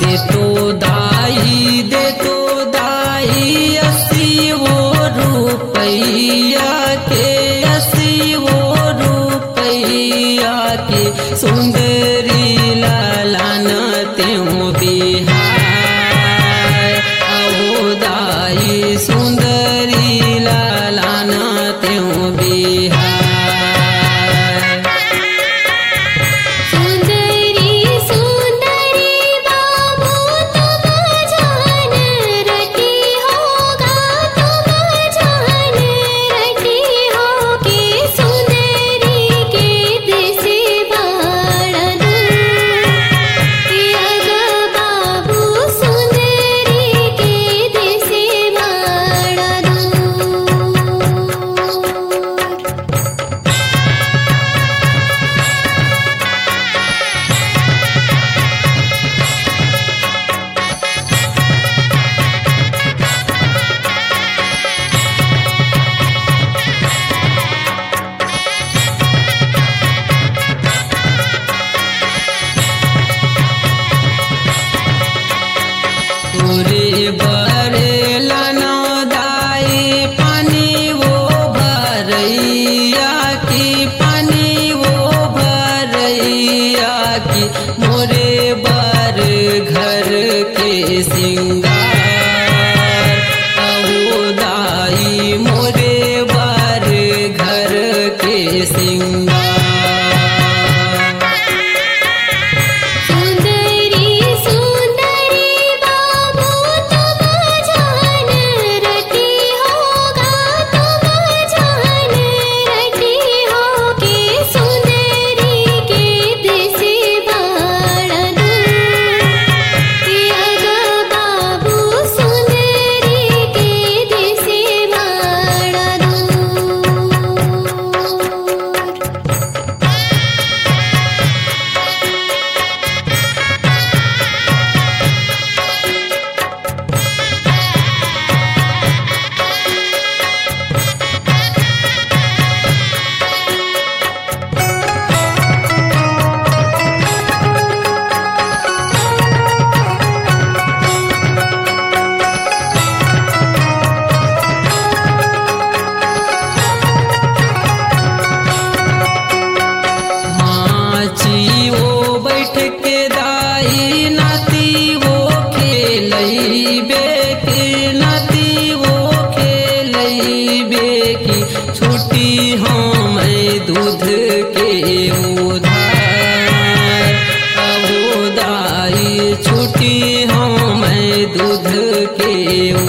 दे तो दाई 80 रुपैया के 80 रुपैया के सुंदरी लालन त्यों बिहार आओ दाई सुंदरी लालन त्यों बिहार। बरेला नौ दाई पानी वो भरैया की पानी वो भरैया की मोरे बर घर के सिंगार आओ दाई मोरे बर घर के सिंगार। छुट्टी हम दूध के उधार आओ दाई छुट्टी हम दूध के